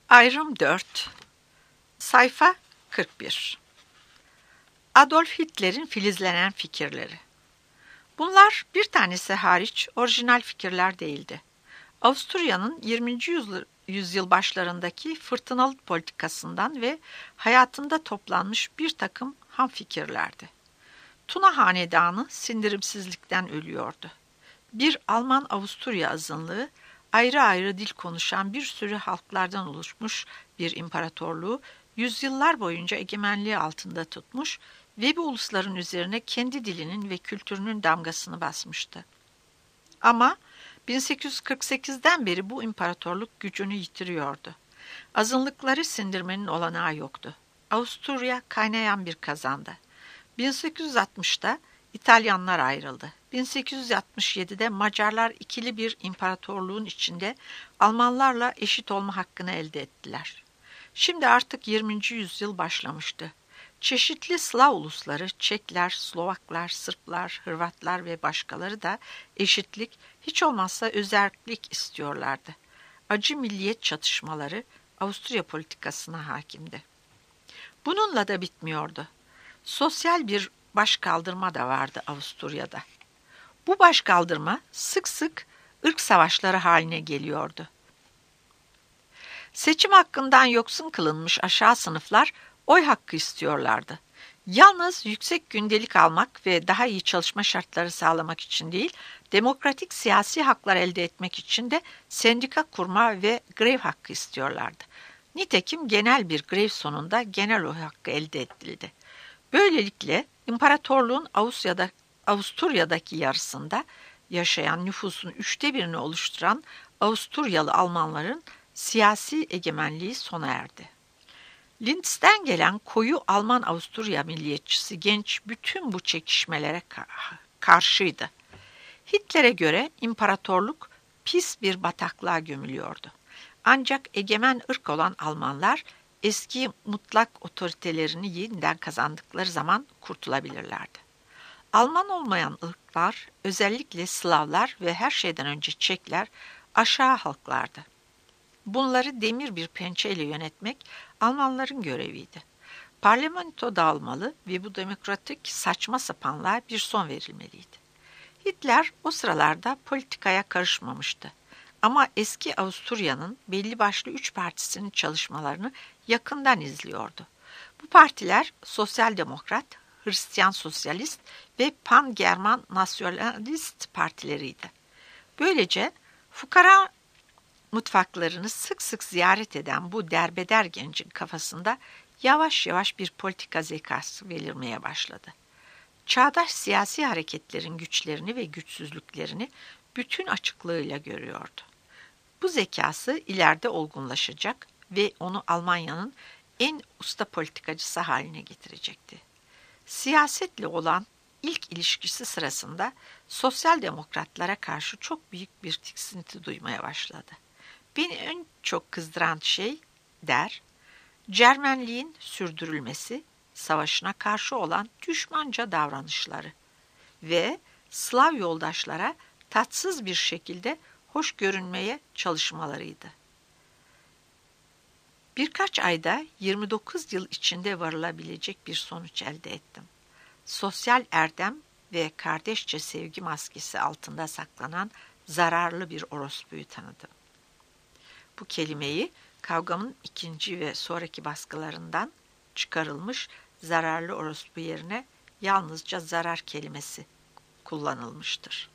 Ayrım 4 Sayfa 41 Adolf Hitler'in filizlenen fikirleri. Bunlar bir tanesi hariç orijinal fikirler değildi. Avusturya'nın 20. yüzyıl başlarındaki fırtınalı politikasından ve hayatında toplanmış bir takım ham fikirlerdi. Tuna hanedanı sindirimsizlikten ölüyordu. Bir Alman-Avusturya azınlığı, ayrı ayrı dil konuşan bir sürü halklardan oluşmuş bir imparatorluğu yüzyıllar boyunca egemenliği altında tutmuş ve bu ulusların üzerine kendi dilinin ve kültürünün damgasını basmıştı. Ama 1848'den beri bu imparatorluk gücünü yitiriyordu. Azınlıkları sindirmenin olanağı yoktu. Avusturya kaynayan bir kazandı. 1860'da İtalyanlar ayrıldı. 1867'de Macarlar ikili bir imparatorluğun içinde Almanlarla eşit olma hakkını elde ettiler. Şimdi artık 20. yüzyıl başlamıştı. Çeşitli Slav ulusları, Çekler, Slovaklar, Sırplar, Hırvatlar ve başkaları da eşitlik, hiç olmazsa özerklik istiyorlardı. Acı milliyet çatışmaları Avusturya politikasına hakimdi. Bununla da bitmiyordu. Sosyal bir başkaldırma da vardı Avusturya'da. Bu başkaldırma sık sık ırk savaşları haline geliyordu. Seçim hakkından yoksun kılınmış aşağı sınıflar oy hakkı istiyorlardı. Yalnız yüksek gündelik almak ve daha iyi çalışma şartları sağlamak için değil, demokratik siyasi haklar elde etmek için de sendika kurma ve grev hakkı istiyorlardı. Nitekim genel bir grev sonunda genel oy hakkı elde edildi. Böylelikle imparatorluğun Avusturya'daki yarısında yaşayan nüfusun 1/3'ünü oluşturan Avusturyalı Almanların siyasi egemenliği sona erdi. Linz'den gelen koyu Alman-Avusturya milliyetçisi genç bütün bu çekişmelere karşıydı. Hitler'e göre imparatorluk pis bir bataklığa gömülüyordu. Ancak egemen ırk olan Almanlar eski mutlak otoritelerini yeniden kazandıkları zaman kurtulabilirlerdi. Alman olmayan ırklar, özellikle Slavlar ve her şeyden önce Çekler aşağı halklardı. Bunları demir bir pençeyle yönetmek Almanların göreviydi. Parlamento dağılmalı ve bu demokratik saçma sapanlığa bir son verilmeliydi. Hitler o sıralarda politikaya karışmamıştı. Ama eski Avusturya'nın belli başlı 3 partisinin çalışmalarını yakından izliyordu. Bu partiler Sosyal Demokrat, Hristiyan Sosyalist ve Pan-German Nasyonalist partileriydi. Böylece fukara mutfaklarını sık sık ziyaret eden bu derbeder gencin kafasında yavaş yavaş bir politika zekası belirmeye başladı. Çağdaş siyasi hareketlerin güçlerini ve güçsüzlüklerini bütün açıklığıyla görüyordu. Bu zekası ileride olgunlaşacak ve onu Almanya'nın en usta politikacısı haline getirecekti. Siyasetle olan ilk ilişkisi sırasında sosyal demokratlara karşı çok büyük bir tiksinti duymaya başladı. Beni en çok kızdıran şey, der, Cermenliğin sürdürülmesi, savaşına karşı olan düşmanca davranışları ve Slav yoldaşlara tatsız bir şekilde hoş görünmeye çalışmalarıydı. Birkaç ayda 29 yıl içinde varılabilecek bir sonuç elde ettim. Sosyal erdem ve kardeşçe sevgi maskesi altında saklanan zararlı bir orospuyu tanıdım. Bu kelimeyi Kavgam'ın ikinci ve sonraki baskılarından çıkarılmış zararlı orospu yerine yalnızca zarar kelimesi kullanılmıştır.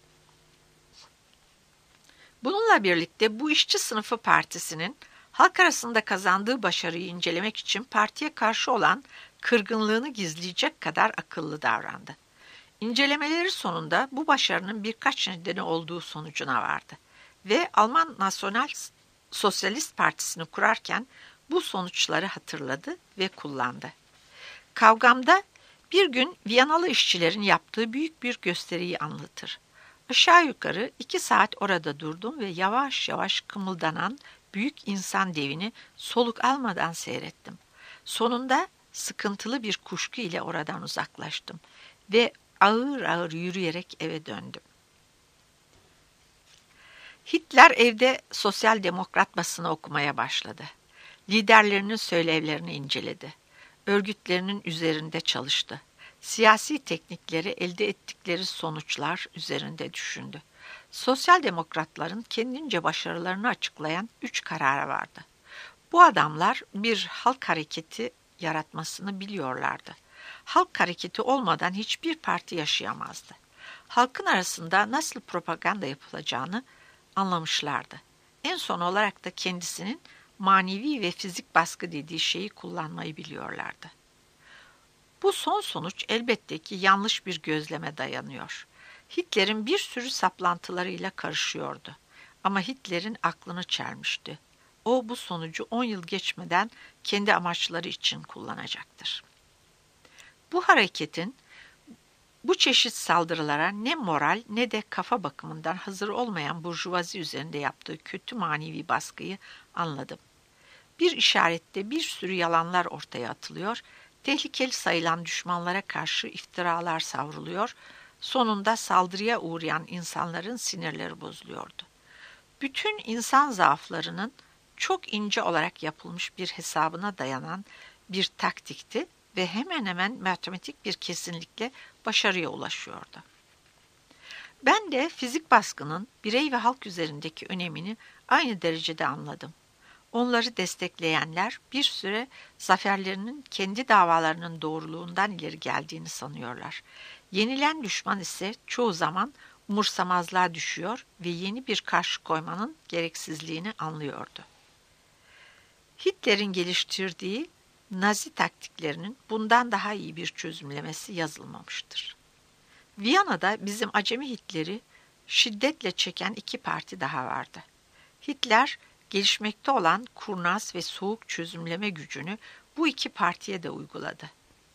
Bununla birlikte bu işçi sınıfı partisinin halk arasında kazandığı başarıyı incelemek için partiye karşı olan kırgınlığını gizleyecek kadar akıllı davrandı. İncelemeleri sonunda bu başarının birkaç nedeni olduğu sonucuna vardı ve Alman Nasyonal Sosyalist Partisi'ni kurarken bu sonuçları hatırladı ve kullandı. Kavgam'da bir gün Viyanalı işçilerin yaptığı büyük bir gösteriyi anlatır. Aşağı yukarı 2 saat orada durdum ve yavaş yavaş kımıldanan büyük insan devini soluk almadan seyrettim. Sonunda sıkıntılı bir kuşku ile oradan uzaklaştım ve ağır ağır yürüyerek eve döndüm. Hitler evde sosyal demokrat basını okumaya başladı. Liderlerinin söylevlerini inceledi. Örgütlerinin üzerinde çalıştı. Siyasi teknikleri, elde ettikleri sonuçlar üzerinde düşündü. Sosyal demokratların kendince başarılarını açıklayan 3 kararı vardı. Bu adamlar bir halk hareketi yaratmasını biliyorlardı. Halk hareketi olmadan hiçbir parti yaşayamazdı. Halkın arasında nasıl propaganda yapılacağını anlamışlardı. En son olarak da kendisinin manevi ve fizik baskı dediği şeyi kullanmayı biliyorlardı. Bu son sonuç elbette ki yanlış bir gözleme dayanıyor. Hitler'in bir sürü saplantılarıyla karışıyordu. Ama Hitler'in aklını çelmişti. O bu sonucu 10 yıl geçmeden kendi amaçları için kullanacaktır. Bu hareketin bu çeşit saldırılara ne moral ne de kafa bakımından hazır olmayan burjuvazi üzerinde yaptığı kötü manevi baskıyı anladım. Bir işarette bir sürü yalanlar ortaya atılıyor, tehlikeli sayılan düşmanlara karşı iftiralar savruluyor, sonunda saldırıya uğrayan insanların sinirleri bozuluyordu. Bütün insan zaaflarının çok ince olarak yapılmış bir hesabına dayanan bir taktikti ve hemen hemen matematik bir kesinlikle başarıya ulaşıyordu. Ben de fizik baskının birey ve halk üzerindeki önemini aynı derecede anladım. Onları destekleyenler bir süre zaferlerinin kendi davalarının doğruluğundan ileri geldiğini sanıyorlar. Yenilen düşman ise çoğu zaman umursamazlığa düşüyor ve yeni bir karşı koymanın gereksizliğini anlıyordu. Hitler'in geliştirdiği Nazi taktiklerinin bundan daha iyi bir çözümlemesi yazılmamıştır. Viyana'da bizim acemi Hitler'i şiddetle çeken 2 parti daha vardı. Hitler, gelişmekte olan kurnaz ve soğuk çözümleme gücünü bu 2 partiye de uyguladı.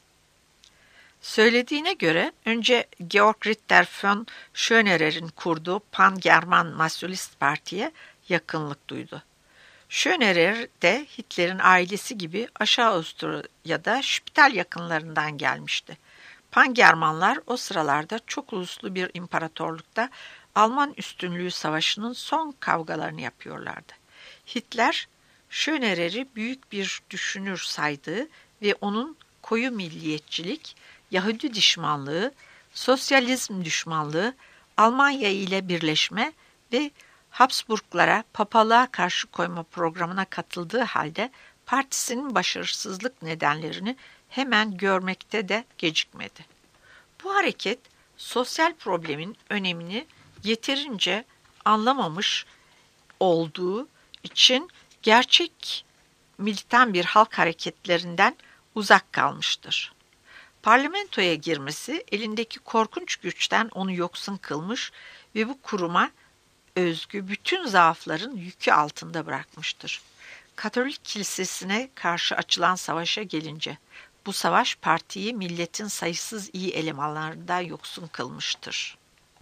Söylediğine göre önce Georg Ritter von Schönerer'in kurduğu Pan-German Nasyonalist Parti'ye yakınlık duydu. Schönerer de Hitler'in ailesi gibi Aşağı Avusturya'da Spital yakınlarından gelmişti. Pan-Germanlar o sıralarda çok uluslu bir imparatorlukta Alman üstünlüğü savaşının son kavgalarını yapıyorlardı. Hitler, Schönerer'i büyük bir düşünür saydığı ve onun koyu milliyetçilik, Yahudi düşmanlığı, sosyalizm düşmanlığı, Almanya ile birleşme ve Habsburglara papalığa karşı koyma programına katıldığı halde partisinin başarısızlık nedenlerini hemen görmekte de gecikmedi. Bu hareket sosyal problemin önemini yeterince anlamamış olduğu için gerçek militan bir halk hareketlerinden uzak kalmıştır. Parlamentoya girmesi elindeki korkunç güçten onu yoksun kılmış ve bu kuruma özgü bütün zaafların yükü altında bırakmıştır. Katolik kilisesine karşı açılan savaşa gelince, bu savaş partiyi milletin sayısız iyi elemanlarından yoksun kılmıştır.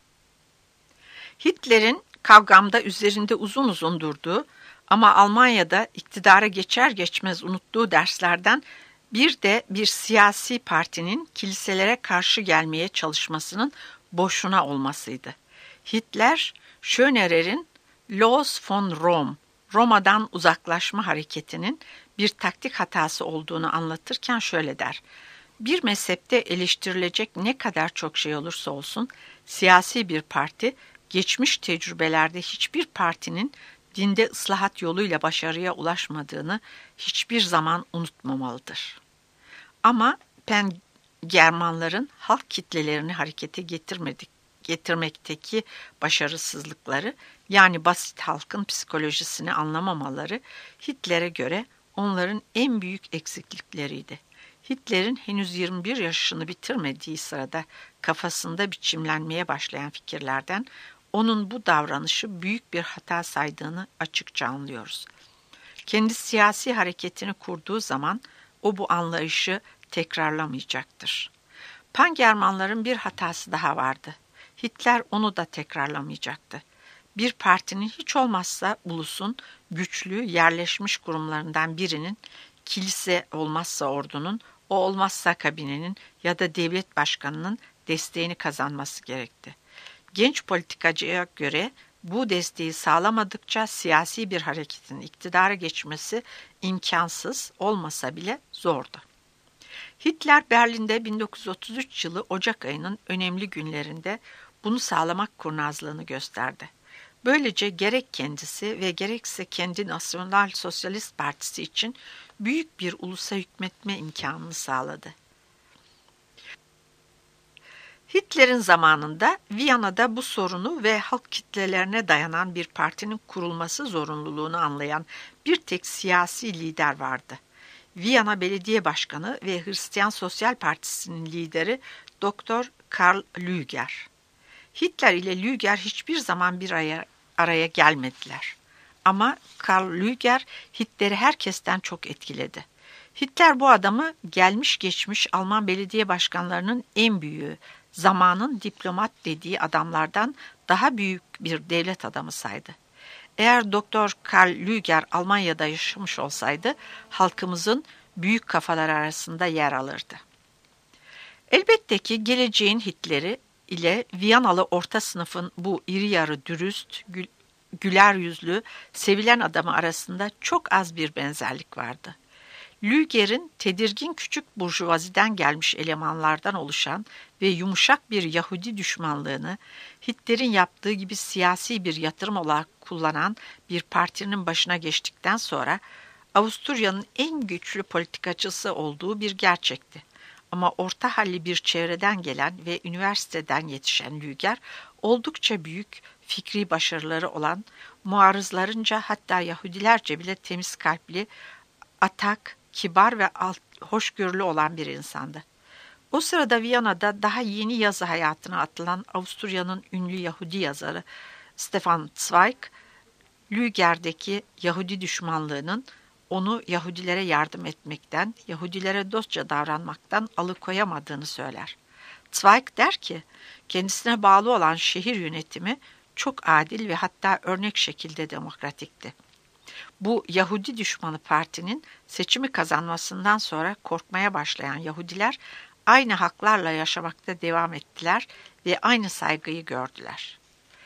Hitler'in kavgamda üzerinde uzun uzun durduğu ama Almanya'da iktidara geçer geçmez unuttuğu derslerden bir de bir siyasi partinin kiliselere karşı gelmeye çalışmasının boşuna olmasıydı. Hitler, Schönerer'in Los von Rom, Roma'dan uzaklaşma hareketinin bir taktik hatası olduğunu anlatırken şöyle der. Bir mezhepte eleştirilecek ne kadar çok şey olursa olsun, siyasi bir parti, geçmiş tecrübelerde hiçbir partinin dinde ıslahat yoluyla başarıya ulaşmadığını hiçbir zaman unutmamalıdır. Ama Germanların halk kitlelerini harekete getirmekteki başarısızlıkları, yani basit halkın psikolojisini anlamamaları Hitler'e göre onların en büyük eksiklikleriydi. Hitler'in henüz 21 yaşını bitirmediği sırada kafasında biçimlenmeye başlayan fikirlerden onun bu davranışı büyük bir hata saydığını açıkça anlıyoruz. Kendi siyasi hareketini kurduğu zaman o bu anlayışı tekrarlamayacaktır. Pan-Germanların bir hatası daha vardı. Hitler onu da tekrarlamayacaktı. Bir partinin hiç olmazsa ulusun güçlü yerleşmiş kurumlarından birinin, kilise olmazsa ordunun, o olmazsa kabinenin ya da devlet başkanının desteğini kazanması gerekti. Genç politikacıya göre Bu desteği sağlamadıkça siyasi bir hareketin iktidara geçmesi imkansız olmasa bile zordu. Hitler Berlin'de 1933 yılı Ocak ayının önemli günlerinde bunu sağlamak kurnazlığını gösterdi. Böylece gerek kendisi ve gerekse kendi Nasyonal Sosyalist Partisi için büyük bir ulusa hükmetme imkanını sağladı. Hitler'in zamanında Viyana'da bu sorunu ve halk kitlelerine dayanan bir partinin kurulması zorunluluğunu anlayan bir tek siyasi lider vardı. Viyana Belediye Başkanı ve Hristiyan Sosyal Partisi'nin lideri Doktor Karl Lueger. Hitler ile Lueger hiçbir zaman bir araya gelmediler. Ama Karl Lueger Hitler'i herkesten çok etkiledi. Hitler bu adamı gelmiş geçmiş Alman belediye başkanlarının en büyüğü, zamanın diplomat dediği adamlardan daha büyük bir devlet adamı saydı. Eğer Doktor Karl Lueger Almanya'da yaşamış olsaydı halkımızın büyük kafalar arasında yer alırdı. Elbette ki geleceğin Hitler'i ile Viyanalı orta sınıfın bu iri yarı dürüst, güler yüzlü, sevilen adamı arasında çok az bir benzerlik vardı. Lueger'in tedirgin küçük burjuvaziden gelmiş elemanlardan oluşan ve yumuşak bir Yahudi düşmanlığını Hitler'in yaptığı gibi siyasi bir yatırım olarak kullanan bir partinin başına geçtikten sonra Avusturya'nın en güçlü politikacısı olduğu bir gerçekti. Ama orta halli bir çevreden gelen ve üniversiteden yetişen Lueger, oldukça büyük fikri başarıları olan, muarızlarınca hatta Yahudilerce bile temiz kalpli, atak, kibar ve hoşgörülü olan bir insandı. O sırada Viyana'da daha yeni yazı hayatına atılan Avusturya'nın ünlü Yahudi yazarı Stefan Zweig, Lueger'deki Yahudi düşmanlığının onu Yahudilere yardım etmekten, Yahudilere dostça davranmaktan alıkoyamadığını söyler. Zweig der ki, kendisine bağlı olan şehir yönetimi çok adil ve hatta örnek şekilde demokratikti. Bu Yahudi düşmanı partinin seçimi kazanmasından sonra korkmaya başlayan Yahudiler aynı haklarla yaşamakta devam ettiler ve aynı saygıyı gördüler.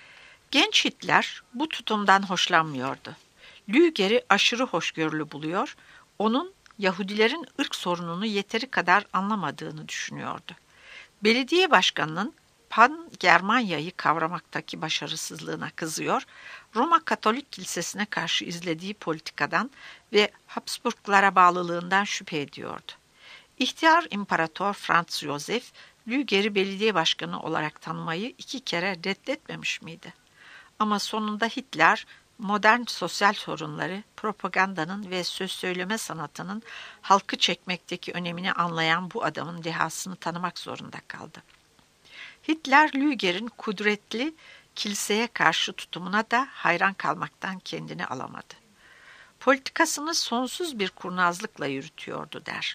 Genç Hitler bu tutumdan hoşlanmıyordu. Lueger'i aşırı hoşgörülü buluyor, onun Yahudilerin ırk sorununu yeteri kadar anlamadığını düşünüyordu. Belediye başkanının Pan-Germanya'yı kavramaktaki başarısızlığına kızıyor, Roma Katolik Kilisesi'ne karşı izlediği politikadan ve Habsburglara bağlılığından şüphe ediyordu. İhtiyar İmparator Franz Josef, Lueger'i belediye başkanı olarak tanımayı 2 kere reddetmemiş miydi? Ama sonunda Hitler, modern sosyal sorunları, propagandanın ve söz söyleme sanatının halkı çekmekteki önemini anlayan bu adamın dehasını tanımak zorunda kaldı. Hitler, Lueger'in kudretli kiliseye karşı tutumuna da hayran kalmaktan kendini alamadı. Politikasını sonsuz bir kurnazlıkla yürütüyordu der.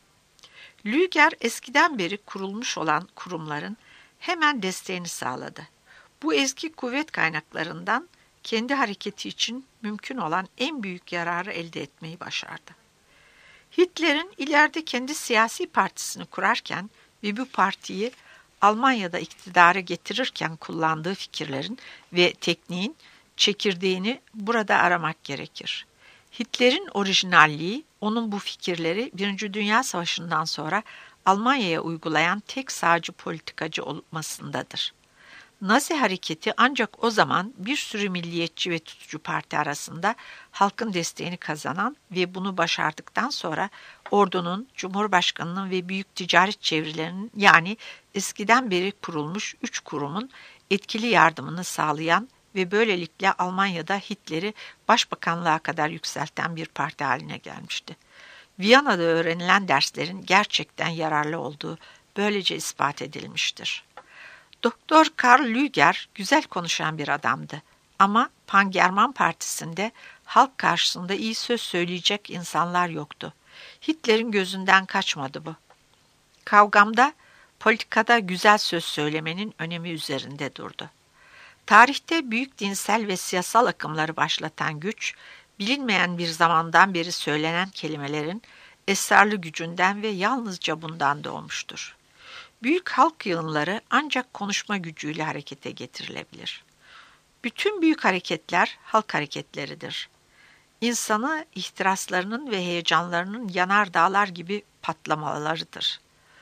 Lueger eskiden beri kurulmuş olan kurumların hemen desteğini sağladı. Bu eski kuvvet kaynaklarından kendi hareketi için mümkün olan en büyük yararı elde etmeyi başardı. Hitler'in ileride kendi siyasi partisini kurarken ve bu partiyi Almanya'da iktidara getirirken kullandığı fikirlerin ve tekniğin çekirdeğini burada aramak gerekir. Hitler'in orijinalliği, onun bu fikirleri 1. Dünya Savaşı'ndan sonra Almanya'ya uygulayan tek sağcı politikacı olmasındadır. Nazi hareketi ancak o zaman bir sürü milliyetçi ve tutucu parti arasında halkın desteğini kazanan ve bunu başardıktan sonra ordunun, cumhurbaşkanının ve büyük ticaret çevrelerinin yani eskiden beri kurulmuş 3 kurumun etkili yardımını sağlayan ve böylelikle Almanya'da Hitler'i başbakanlığa kadar yükselten bir parti haline gelmişti. Viyana'da öğrenilen derslerin gerçekten yararlı olduğu böylece ispat edilmiştir. Doktor Karl Lueger güzel konuşan bir adamdı ama Pan-German Partisi'nde halk karşısında iyi söz söyleyecek insanlar yoktu. Hitler'in gözünden kaçmadı bu. Kavgamda, politikada güzel söz söylemenin önemi üzerinde durdu. Tarihte büyük dinsel ve siyasal akımları başlatan güç, bilinmeyen bir zamandan beri söylenen kelimelerin esrarlı gücünden ve yalnızca bundan doğmuştur. Büyük halk yığınları ancak konuşma gücüyle harekete getirilebilir. Bütün büyük hareketler halk hareketleridir. İnsanı ihtiraslarının ve heyecanlarının yanardağlar gibi patlamalarıdır.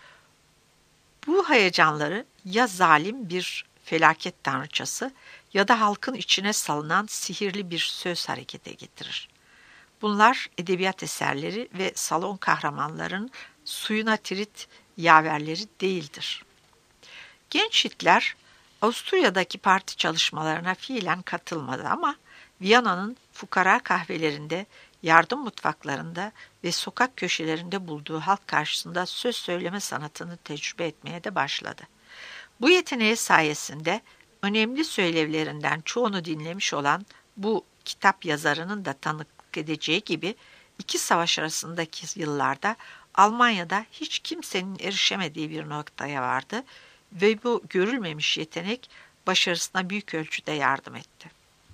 Bu heyecanları ya zalim bir felaket tanrıçası ya da halkın içine salınan sihirli bir söz harekete getirir. Bunlar edebiyat eserleri ve salon kahramanların suyuna tirit yaverleri değildir. Genç Hitler, Avusturya'daki parti çalışmalarına fiilen katılmadı ama Viyana'nın fukara kahvelerinde, yardım mutfaklarında ve sokak köşelerinde bulduğu halk karşısında söz söyleme sanatını tecrübe etmeye de başladı. Bu yeteneği sayesinde önemli söylevlerinden çoğunu dinlemiş olan bu kitap yazarının da tanıklık edeceği gibi iki savaş arasındaki yıllarda Almanya'da hiç kimsenin erişemediği bir noktaya vardı ve bu görülmemiş yetenek başarısına büyük ölçüde yardım etti.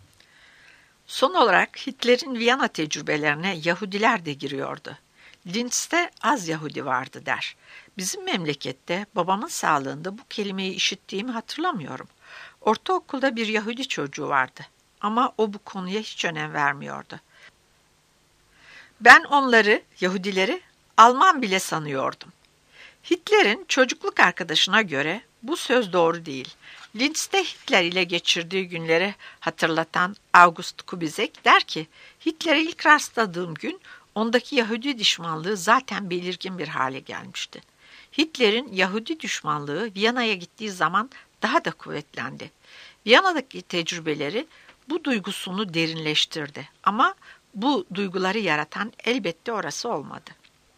Son olarak Hitler'in Viyana tecrübelerine Yahudiler de giriyordu. Linz'te az Yahudi vardı der. Bizim memlekette babamın sağlığında bu kelimeyi işittiğimi hatırlamıyorum. Ortaokulda bir Yahudi çocuğu vardı ama o bu konuya hiç önem vermiyordu. Ben onları, Yahudileri, Alman bile sanıyordum. Hitler'in çocukluk arkadaşına göre bu söz doğru değil. Linz'te Hitler ile geçirdiği günleri hatırlatan August Kubizek der ki, Hitler'e ilk rastladığım gün ondaki Yahudi düşmanlığı zaten belirgin bir hale gelmişti. Hitler'in Yahudi düşmanlığı Viyana'ya gittiği zaman daha da kuvvetlendi. Viyana'daki tecrübeleri bu duygusunu derinleştirdi ama bu duyguları yaratan elbette orası olmadı.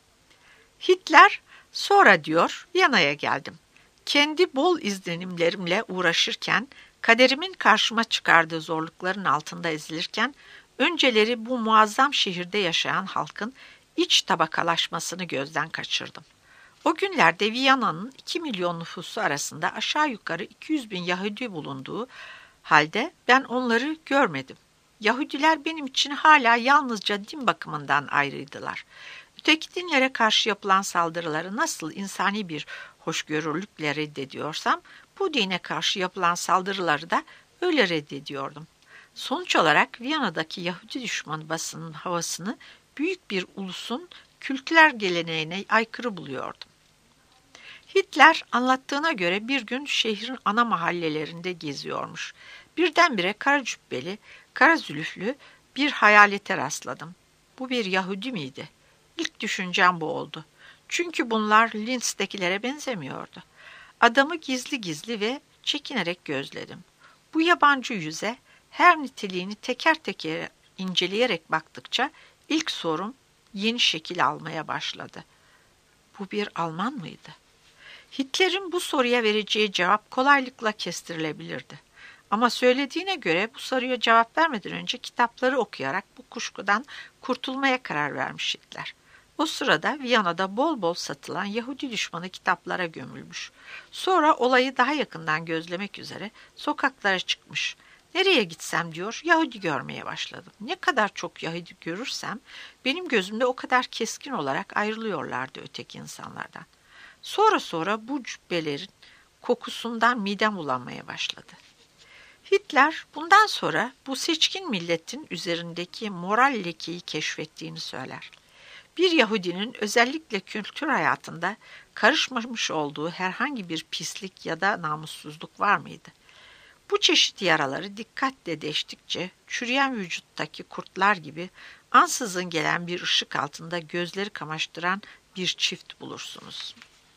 Hitler sonra diyor, Viyana'ya geldim. Kendi bol izlenimlerimle uğraşırken, kaderimin karşıma çıkardığı zorlukların altında ezilirken, önceleri bu muazzam şehirde yaşayan halkın iç tabakalaşmasını gözden kaçırdım. O günlerde Viyana'nın 2 milyon nüfusu arasında aşağı yukarı 200 bin Yahudi bulunduğu halde ben onları görmedim. Yahudiler benim için hala yalnızca din bakımından ayrıydılar. Öteki dinlere karşı yapılan saldırıları nasıl insani bir hoşgörülükle reddediyorsam, bu dine karşı yapılan saldırıları da öyle reddediyordum. Sonuç olarak Viyana'daki Yahudi düşmanı basının havasını büyük bir ulusun kültürel geleneğine aykırı buluyordum. Hitler anlattığına göre bir gün şehrin ana mahallelerinde geziyormuş. Birdenbire kara cübbeli, kara zülüflü bir hayalete rastladım. Bu bir Yahudi miydi? İlk düşüncem bu oldu. Çünkü bunlar Linz'dekilere benzemiyordu. Adamı gizli gizli ve çekinerek gözledim. Bu yabancı yüze her niteliğini teker teker inceleyerek baktıkça ilk sorum yeni şekil almaya başladı. Bu bir Alman mıydı? Hitler'in bu soruya vereceği cevap kolaylıkla kestirilebilirdi. Ama söylediğine göre bu soruya cevap vermeden önce kitapları okuyarak bu kuşkudan kurtulmaya karar vermiş Hitler. O sırada Viyana'da bol bol satılan Yahudi düşmanı kitaplara gömülmüş. Sonra olayı daha yakından gözlemek üzere sokaklara çıkmış. Nereye gitsem diyor, Yahudi görmeye başladım. Ne kadar çok Yahudi görürsem benim gözümde o kadar keskin olarak ayrılıyorlardı öteki insanlardan. Sonra bu cübbelerin kokusundan midem bulanmaya başladı. Hitler bundan sonra bu seçkin milletin üzerindeki moral lekeyi keşfettiğini söyler. Bir Yahudinin özellikle kültür hayatında karışmamış olduğu herhangi bir pislik ya da namussuzluk var mıydı? Bu çeşit yaraları dikkatle deştikçe çürüyen vücuttaki kurtlar gibi ansızın gelen bir ışık altında gözleri kamaştıran bir çift bulursunuz.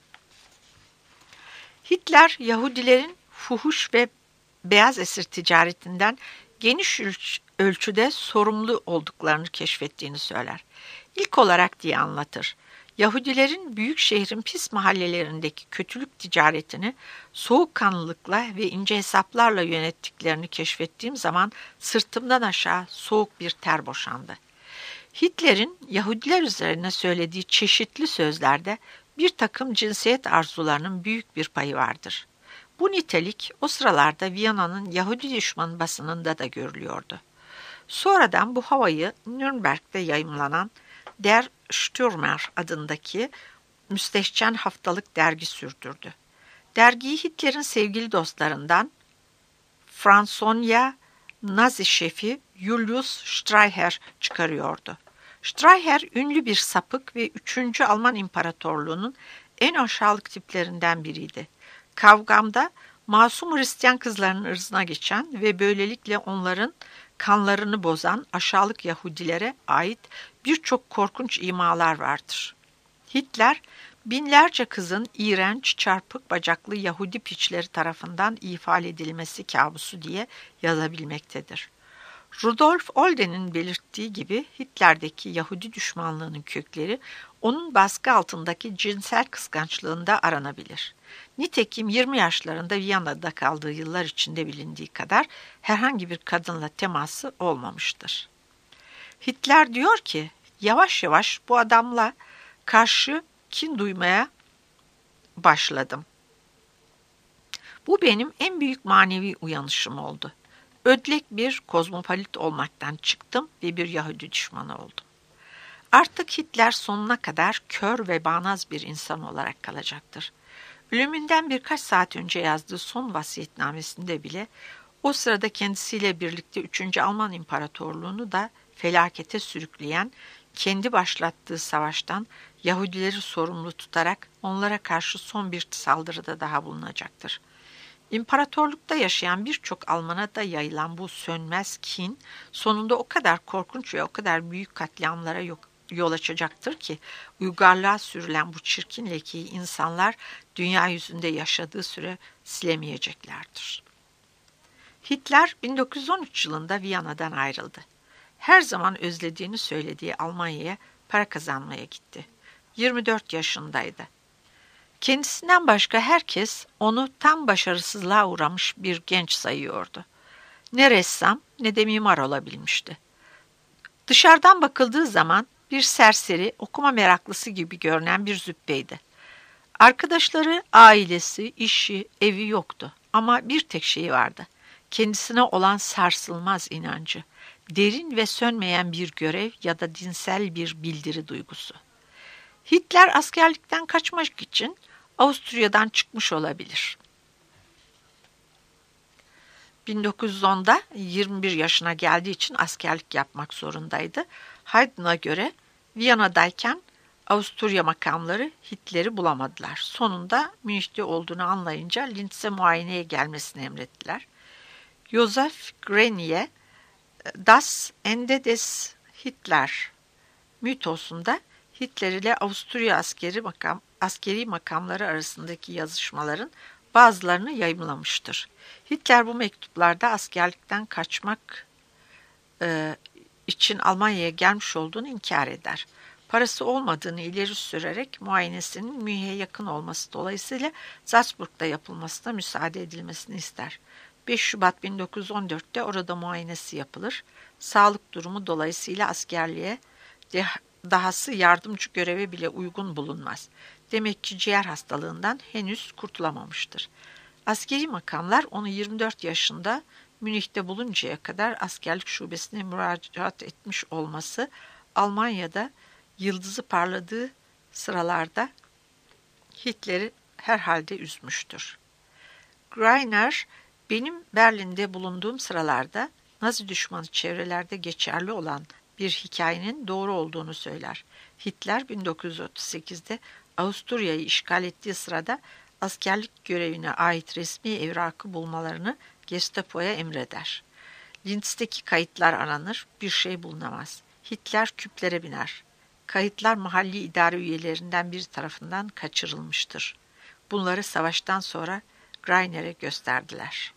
Hitler, Yahudilerin fuhuş ve beyaz esir ticaretinden geniş ölçüde sorumlu olduklarını keşfettiğini söyler. İlk olarak diye anlatır. Yahudilerin büyük şehrin pis mahallelerindeki kötülük ticaretini soğukkanlılıkla ve ince hesaplarla yönettiklerini keşfettiğim zaman sırtımdan aşağı soğuk bir ter boşandı. Hitler'in Yahudiler üzerine söylediği çeşitli sözlerde bir takım cinsiyet arzularının büyük bir payı vardır. Bu nitelik o sıralarda Viyana'nın Yahudi düşmanı basınında da görülüyordu. Sonradan bu havayı Nürnberg'de yayımlanan Der Stürmer adındaki müstehcen haftalık dergi sürdürdü. Dergiyi Hitler'in sevgili dostlarından Franzonia Nazi şefi Julius Streicher çıkarıyordu. Streicher ünlü bir sapık ve 3. Alman İmparatorluğu'nun en aşağılık tiplerinden biriydi. Kavgamda masum Hristiyan kızların ırzına geçen ve böylelikle onların kanlarını bozan aşağılık Yahudilere ait birçok korkunç imalar vardır. Hitler, binlerce kızın iğrenç, çarpık bacaklı Yahudi piçleri tarafından ifade edilmesi kabusu diye yazabilmektedir. Rudolf Olden'in belirttiği gibi Hitler'deki Yahudi düşmanlığının kökleri onun baskı altındaki cinsel kıskançlığında aranabilir. Nitekim 20 yaşlarında Viyana'da kaldığı yıllar içinde bilindiği kadar herhangi bir kadınla teması olmamıştır. Hitler diyor ki, yavaş yavaş bu adamla karşı kin duymaya başladım. Bu benim en büyük manevi uyanışım oldu. Ödlek bir kozmopolit olmaktan çıktım ve bir Yahudi düşmanı oldum. Artık Hitler sonuna kadar kör ve bağnaz bir insan olarak kalacaktır. Ölümünden birkaç saat önce yazdığı son vasiyetnamesinde bile o sırada kendisiyle birlikte 3. Alman İmparatorluğunu da felakete sürükleyen, kendi başlattığı savaştan Yahudileri sorumlu tutarak onlara karşı son bir saldırıda daha bulunacaktır. İmparatorlukta yaşayan birçok Alman'a da yayılan bu sönmez kin sonunda o kadar korkunç ve o kadar büyük katliamlara yol açacaktır ki uygarlığa sürülen bu çirkin lekeyi insanlar dünya yüzünde yaşadığı süre silemeyeceklerdir. Hitler 1913 yılında Viyana'dan ayrıldı. Her zaman özlediğini söylediği Almanya'ya para kazanmaya gitti. 24 yaşındaydı. Kendisinden başka herkes onu tam başarısızlığa uğramış bir genç sayıyordu. Ne ressam ne de mimar olabilmişti. Dışarıdan bakıldığı zaman bir serseri, okuma meraklısı gibi görünen bir züppeydi. Arkadaşları, ailesi, işi, evi yoktu ama bir tek şeyi vardı. Kendisine olan sarsılmaz inancı, derin ve sönmeyen bir görev ya da dinsel bir bildiri duygusu. Hitler askerlikten kaçmak için Avusturya'dan çıkmış olabilir. 1910'da 21 yaşına geldiği için askerlik yapmak zorundaydı. Haydn'a göre Viyana'dayken Avusturya makamları Hitler'i bulamadılar. Sonunda Münih'te olduğunu anlayınca Linz'e muayeneye gelmesini emrettiler. Joseph Grenier, Das Ende des Hitler mitosunda Hitler ile Avusturya askeri makamları arasındaki yazışmaların bazılarını yayımlamıştır. Hitler bu mektuplarda askerlikten kaçmak için Almanya'ya gelmiş olduğunu inkar eder. Parası olmadığını ileri sürerek muayenesinin Münih'e yakın olması dolayısıyla Salzburg'da yapılmasına müsaade edilmesini ister. 5 Şubat 1914'te orada muayenesi yapılır. Sağlık durumu dolayısıyla askerliğe dahası yardımcı göreve bile uygun bulunmaz. Demek ki ciğer hastalığından henüz kurtulamamıştır. Askeri makamlar onu 24 yaşında Münih'te buluncaya kadar askerlik şubesine müracaat etmiş olması Almanya'da yıldızı parladığı sıralarda Hitler'i herhalde üzmüştür. Greiner, benim Berlin'de bulunduğum sıralarda Nazi düşmanı çevrelerde geçerli olan bir hikayenin doğru olduğunu söyler. Hitler 1938'de Avusturya'yı işgal ettiği sırada askerlik görevine ait resmi evrakı bulmalarını Gestapo'ya emreder. Linz'teki kayıtlar aranır, bir şey bulunamaz. Hitler küplere biner. Kayıtlar mahalli idare üyelerinden biri tarafından kaçırılmıştır. Bunları savaştan sonra Greiner'e gösterdiler.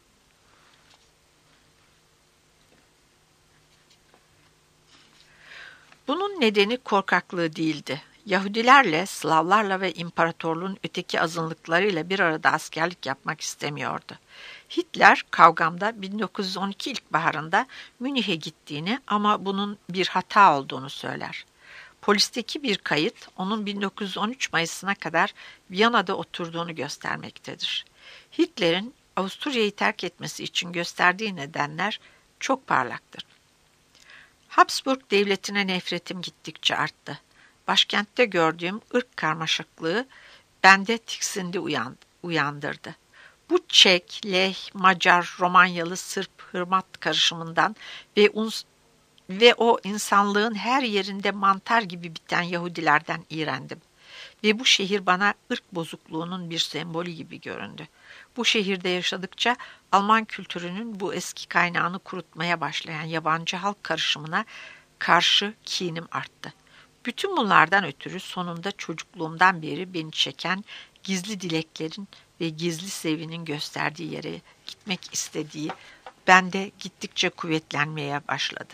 Bunun nedeni korkaklığı değildi. Yahudilerle, Slavlarla ve imparatorluğun öteki azınlıklarıyla bir arada askerlik yapmak istemiyordu. Hitler kavgamda 1912 ilkbaharında Münih'e gittiğini ama bunun bir hata olduğunu söyler. Polisteki bir kayıt onun 1913 Mayıs'ına kadar Viyana'da oturduğunu göstermektedir. Hitler'in Avusturya'yı terk etmesi için gösterdiği nedenler çok parlaktır. Habsburg devletine nefretim gittikçe arttı. Başkentte gördüğüm ırk karmaşıklığı bende tiksindi uyandırdı. Bu Çek, Leh, Macar, Romanyalı, Sırp, Hırvat karışımından ve o insanlığın her yerinde mantar gibi biten Yahudilerden iğrendim. Ve bu şehir bana ırk bozukluğunun bir sembolü gibi göründü. Bu şehirde yaşadıkça Alman kültürünün bu eski kaynağını kurutmaya başlayan yabancı halk karışımına karşı kinim arttı. Bütün bunlardan ötürü sonunda çocukluğumdan beri beni çeken gizli dileklerin ve gizli sevinin gösterdiği yere gitmek istediği bende gittikçe kuvvetlenmeye başladı.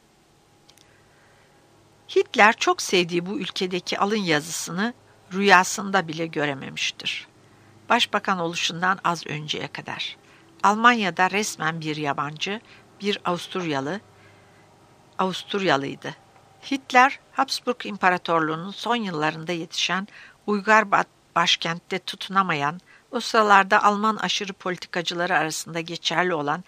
Hitler çok sevdiği bu ülkedeki alın yazısını rüyasında bile görememiştir. Başbakan oluşundan az önceye kadar. Almanya'da resmen bir yabancı, bir Avusturyalıydı. Hitler, Habsburg İmparatorluğu'nun son yıllarında yetişen uygar başkentte tutunamayan, o sıralarda Alman aşırı politikacıları arasında geçerli olan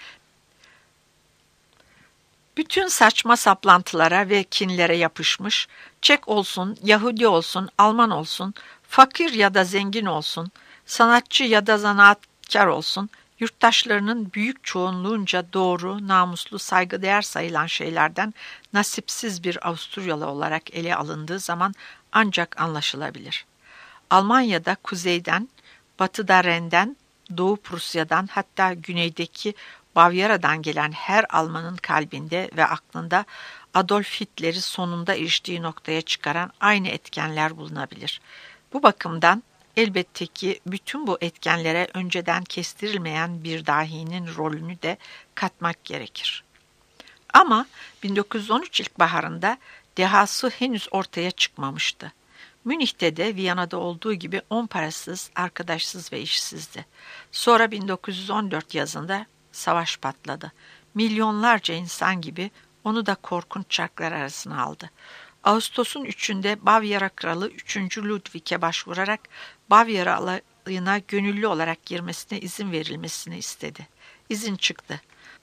bütün saçma saplantılara ve kinlere yapışmış, Çek olsun, Yahudi olsun, Alman olsun, fakir ya da zengin olsun, sanatçı ya da zanaatkar olsun, yurttaşlarının büyük çoğunluğunca doğru, namuslu, saygıdeğer sayılan şeylerden nasipsiz bir Avusturyalı olarak ele alındığı zaman ancak anlaşılabilir. Almanya'da kuzeyden, batıda Ren'den, Doğu Prusya'dan hatta güneydeki Bavyera'dan gelen her Almanın kalbinde ve aklında Adolf Hitler'i sonunda eriştiği noktaya çıkaran aynı etkenler bulunabilir. Bu bakımdan elbette ki bütün bu etkenlere önceden kestirilmeyen bir dahinin rolünü de katmak gerekir. Ama 1913 ilkbaharında dehası henüz ortaya çıkmamıştı. Münih'te de Viyana'da olduğu gibi parasız, arkadaşsız ve işsizdi. Sonra 1914 yazında savaş patladı. Milyonlarca insan gibi onu da korkunç çarklar arasına aldı. Ağustos'un 3'ünde Bavyera Kralı 3. Ludwig'e başvurarak Bavyera alayına gönüllü olarak girmesine izin verilmesini istedi. İzin çıktı.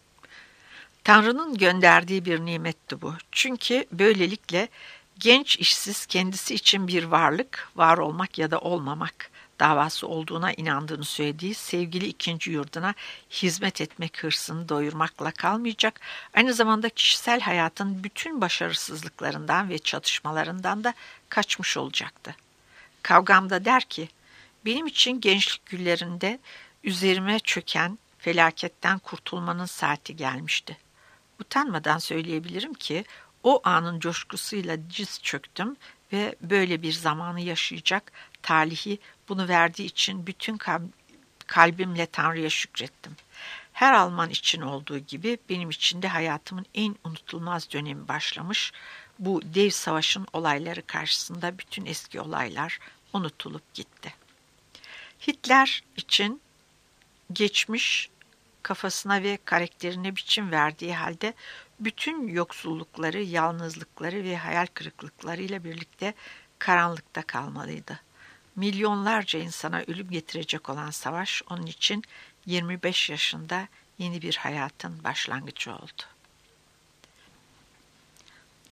Tanrı'nın gönderdiği bir nimetti bu. Çünkü böylelikle genç işsiz kendisi için bir varlık, var olmak ya da olmamak davası olduğuna inandığını söylediği sevgili ikinci yurduna hizmet etmek hırsını doyurmakla kalmayacak, aynı zamanda kişisel hayatın bütün başarısızlıklarından ve çatışmalarından da kaçmış olacaktı. Kavgamda der ki, benim için gençlik günlerinde üzerime çöken felaketten kurtulmanın saati gelmişti. Utanmadan söyleyebilirim ki o anın coşkusuyla diz çöktüm ve böyle bir zamanı yaşayacak talihi bunu verdiği için bütün kalbimle Tanrı'ya şükrettim. Her Alman için olduğu gibi benim için de hayatımın en unutulmaz dönemi başlamış. Bu dev savaşın olayları karşısında bütün eski olaylar unutulup gitti. Hitler için geçmiş kafasına ve karakterine biçim verdiği halde bütün yoksullukları, yalnızlıkları ve hayal kırıklıklarıyla birlikte karanlıkta kalmalıydı. Milyonlarca insana ölüm getirecek olan savaş onun için 25 yaşında yeni bir hayatın başlangıcı oldu.